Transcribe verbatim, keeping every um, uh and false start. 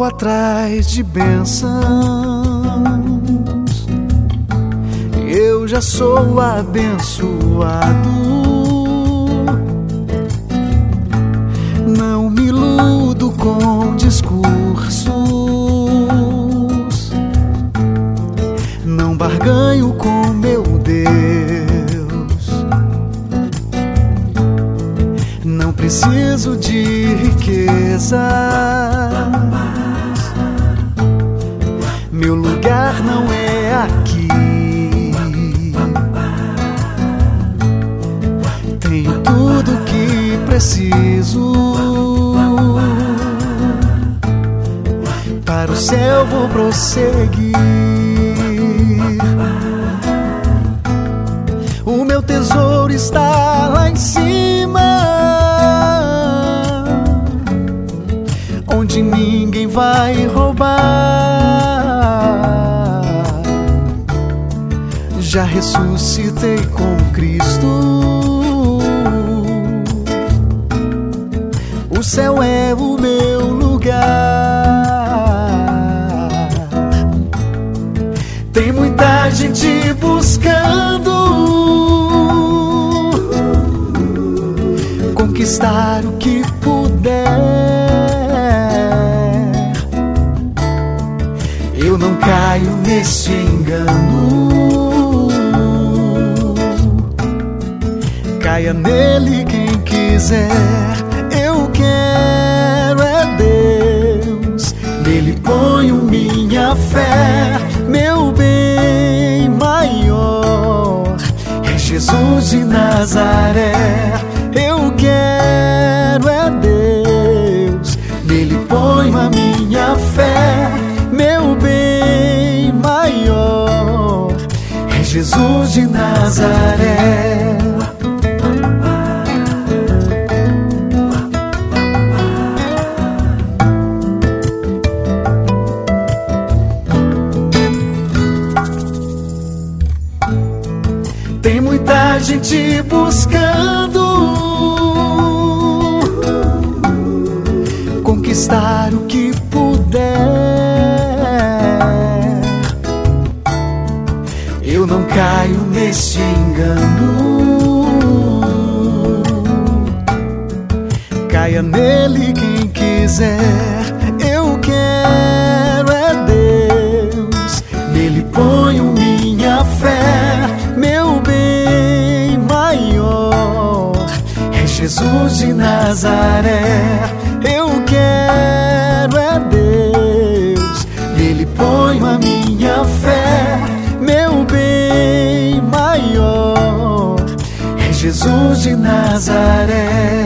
atrás de bênçãos, eu já sou abençoado. Não me iludo com discursos, não barganho com meu Deus. Não preciso de riquezas, meu lugar não é aqui. Tenho tudo que preciso, para o céu vou prosseguir. O meu tesouro está lá em cima, onde ninguém vai roubar. Já ressuscitei com Cristo, o céu é o meu lugar. Tem muita gente buscando conquistar o que puder. Eu não caio nesse engano, caia nele quem quiser. Eu quero é Deus, nele ponho minha fé. Meu bem maior é Jesus de Nazaré. Eu quero é Deus, nele ponho a minha fé. Meu bem maior é Jesus de Nazaré. Tem muita gente buscando conquistar o que puder. Eu não caio nesse engano, caia nele quem quiser. Eu quero é Deus, nele ponho minha fé. Meu bem maior é Jesus de Nazaré. Eu quero é Deus, nele ponho a minha fé. Meu bem maior é Jesus de Nazaré.